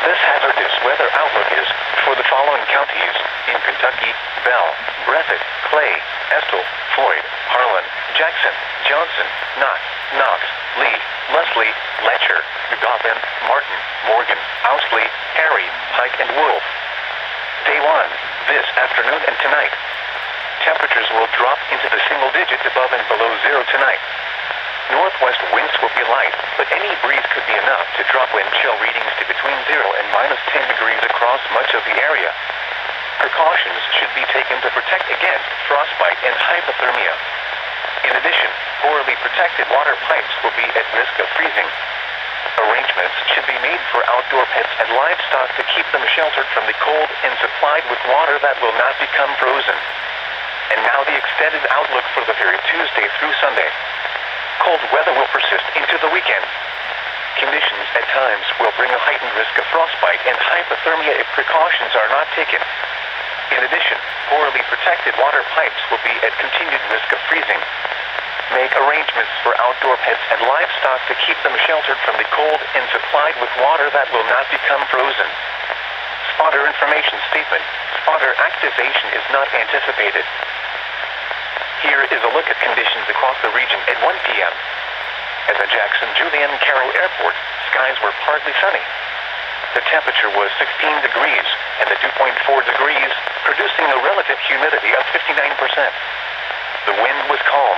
This hazardous weather outlook is for the following counties in Kentucky: Bell, Breathitt, Clay, Estill, Floyd, Harlan, Jackson, Johnson, Knott, Knox, Lee, Leslie, Letcher, Godwin, Martin, Morgan, Owsley, Harry, Pike, and Wolf. Day 1, this afternoon and tonight. Temperatures will drop into the single digits above and below zero tonight. Northwest winds will be light, but any breeze could be enough to drop wind chill readings to between 0 and -10 degrees across much of the area. Precautions should be taken to protect against frostbite and hypothermia. In addition, poorly protected water pipes will be at risk of freezing. Arrangements should be made for outdoor pets and livestock to keep them sheltered from the cold and supplied with water that will not become frozen. And now the extended outlook for the period Tuesday through Sunday. Cold weather will persist into the weekend. Conditions at times will bring a heightened risk of frostbite and hypothermia if precautions are not taken. In addition, poorly protected water pipes will be at continued risk of freezing. Make arrangements for outdoor pets and livestock to keep them sheltered from the cold and supplied with water that will not become frozen. Spotter information statement. Spotter activation is not anticipated. Here is a look at conditions across the region at 1 p.m. At the Jackson-Julian Carroll Airport, skies were partly sunny. The temperature was 16 degrees and the 2.4 degrees, producing a relative humidity of 59%. The wind was calm.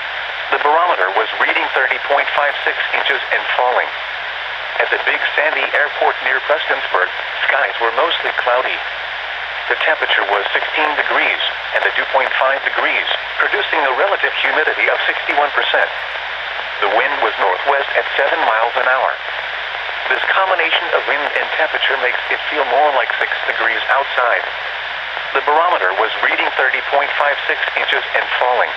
The barometer was reading 30.56 inches and falling. At the Big Sandy Airport near Prestonsburg, skies were mostly cloudy. The temperature was 16 degrees and the 2.5 degrees, producing a relative humidity of 61%. The wind was northwest at 7 miles an hour. This combination of wind and temperature makes it feel more like 6 degrees outside. The barometer was reading 30.56 inches and falling.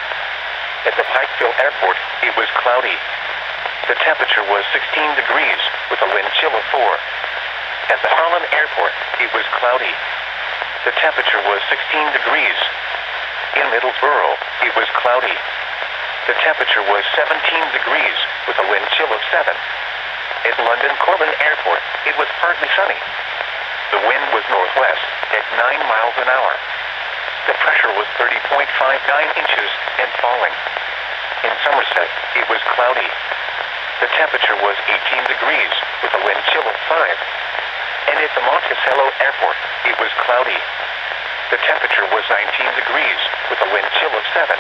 At the Pikeville Airport, it was cloudy. The temperature was 16 degrees with a wind chill of 4. At the Harlan Airport, it was cloudy. The temperature was 16 degrees. In Middlesboro, it was cloudy. The temperature was 17 degrees with a wind chill of 7. At London Corbin Airport, it was partly sunny. The wind was northwest at 9 miles an hour. The pressure was 30.59 inches and falling. In Somerset, it was cloudy. The temperature was 18 degrees with a wind chill of 5. And at the Monticello Airport, it was cloudy. The temperature was 19 degrees with a wind chill of 7.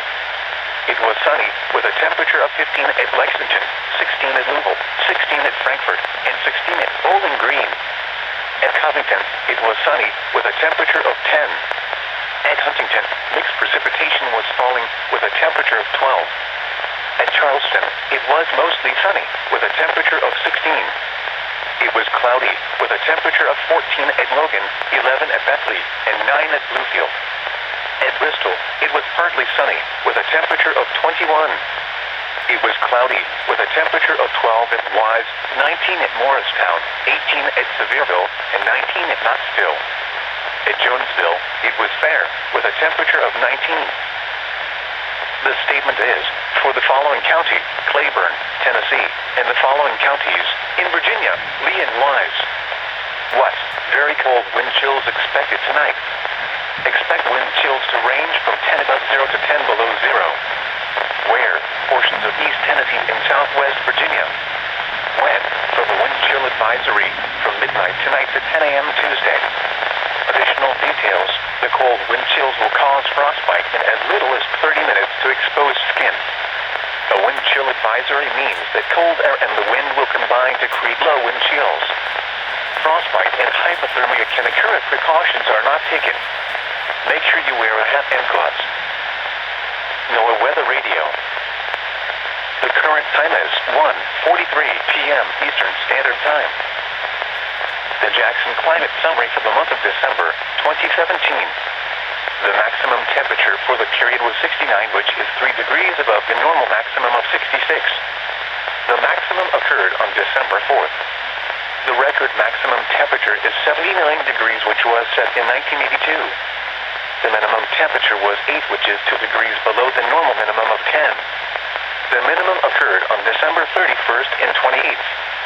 It was sunny with a temperature of 15 at Lexington, 16 at Louisville, 16 at Frankfort, and 16 at Bowling Green. At Covington, it was sunny with a temperature of 10. At Huntington, mixed precipitation was falling with a temperature of 12. At Charleston, it was mostly sunny with a temperature of 16. It was cloudy with a temperature of 14 at Logan, 11 at Beckley, and 9 at Bluefield. At Bristol, it was partly sunny with a temperature of 21. It was cloudy with a temperature of 12 at Wise, 19 at Morristown, 18 at Sevierville, and 19 at Knoxville. At Jonesville, it was fair with a temperature of 19. The statement is for the following county: Claiborne, Tennessee, and the following counties in Virginia: Lee and Wise. What? Very cold wind chills expected tonight. Expect wind chills to range from 10 above 0 to 10 below 0. Where? Portions of East Tennessee and Southwest Virginia. When? For the wind chill advisory from midnight tonight to 10 a.m. Tuesday. Additional details: the cold wind chills will cause frostbite in as little as 30 minutes to exposed skin. A wind chill advisory means that cold air and the wind will combine to create low wind chills. Frostbite and hypothermia can occur if precautions are not taken. Make sure you wear a hat and gloves. NOAA Weather Radio. The current time is 1:43 p.m. Eastern Standard Time. The Jackson Climate Summary for the month of December 2017. The maximum temperature for the period was 69, which is 3 degrees above the normal maximum of 66. The maximum occurred on December 4th. The record maximum temperature is 79 degrees, which was set in 1982. The minimum temperature was 8, which is 2 degrees below the normal minimum of 10. The minimum occurred on December 31st and 28th.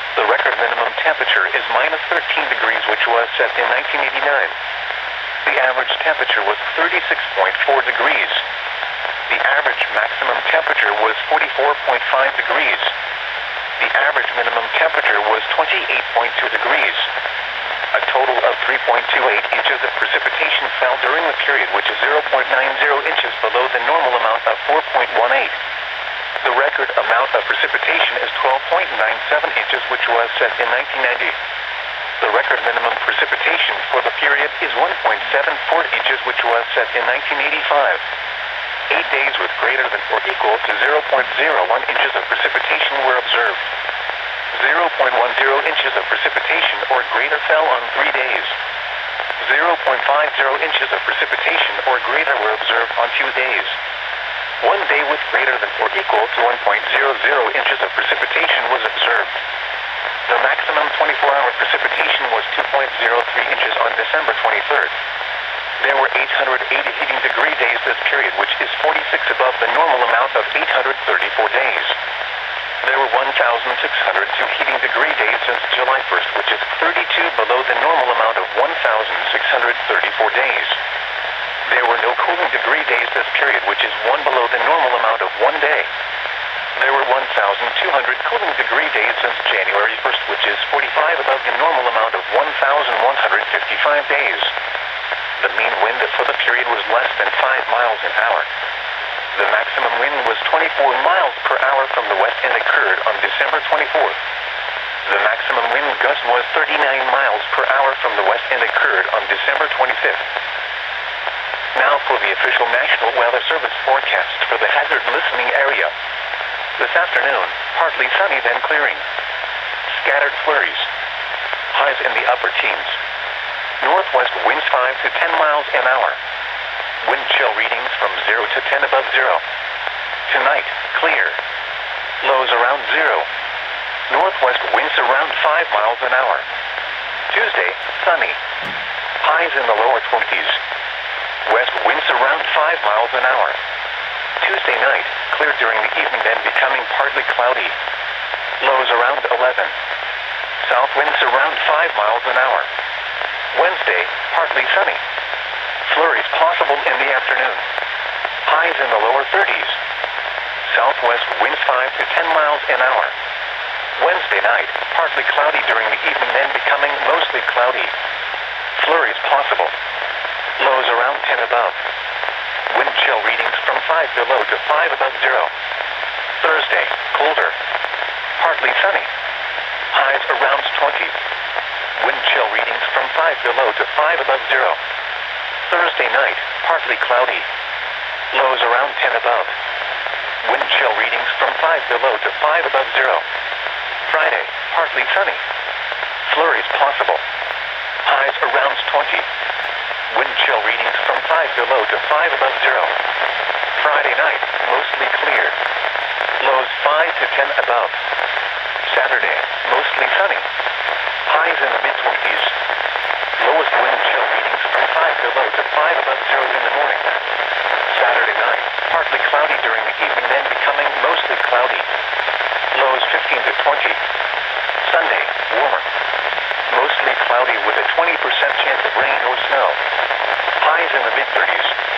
The record minimum temperature is minus 13 degrees, which was set in 1989. The average temperature was 36.4 degrees. The average maximum temperature was 44.5 degrees. The average minimum temperature was 28.2 degrees. A total of 3.28 inches of precipitation fell during the period, which is 0.90 inches below the normal amount of 4.18. The record amount of precipitation is 12.97 inches, which was set in 1990. The record minimum precipitation for the period is 1.74 inches, which was set in 1985. 8 days with greater than or equal to 0.01 inches of precipitation were observed. 0.10 inches of precipitation or greater fell on 3 days. 0.50 inches of precipitation or greater were observed on 2 days. 1 day with greater than or equal to 1.00 inches of precipitation was observed. The maximum 24-hour precipitation was 2.03 inches on December 23rd. There were 880 heating degree days this period, which is 46 above the normal amount of 834 days. There were 1,602 heating degree days since July 1st, which is 32 below the normal amount of 1,634 days. There were no cooling degree days this period, which is 1 below the normal amount of 1 day. There were 1,200 cooling degree days since January 1st, which is 45 above the normal amount of 1,155 days. The mean wind for the period was less than 5 miles an hour. The maximum wind was 24 miles per hour from the west and occurred on December 24th. The maximum wind gust was 39 miles per hour from the west and occurred on December 25th. Now for the official National Weather Service forecast for the hazard listening area. This afternoon, partly sunny then clearing. Scattered flurries. Highs in the upper teens. Northwest winds 5 to 10 miles an hour. Wind chill readings from 0 to 10 above 0. Tonight, clear. Lows around 0. Northwest winds around 5 miles an hour. Tuesday, sunny. Highs in the lower 20s. West winds around 5 miles an hour. Tuesday night, clear during the evening, then becoming partly cloudy. Lows around 11. South winds around 5 miles an hour. Wednesday, partly sunny. Flurries possible in the afternoon. Highs in the lower 30s. Southwest winds 5 to 10 miles an hour. Wednesday night, partly cloudy during the evening, then becoming mostly cloudy. Flurries possible. Lows around 10 above. Wind chill readings from 5 below to 5 above 0. Thursday, colder. Partly sunny. Highs around 20. Wind chill readings from 5 below to 5 above 0. Thursday night, partly cloudy. Lows around 10 above. Wind chill readings from 5 below to 5 above 0. Friday, partly sunny. Flurries possible. Highs around 20. Wind chill readings from 5 below to 5 above 0. Friday night, mostly clear. Lows 5 to 10 above. Saturday, mostly sunny. Highs in the mid-20s. Lowest wind chill readings from 5 below to 5 above 0 in the morning. Saturday night, partly cloudy during the evening, then becoming mostly cloudy. Lows 15 to 20. Sunday, warmer. Mostly cloudy with a 20% chance of rain or snow. Highs in the mid-30s.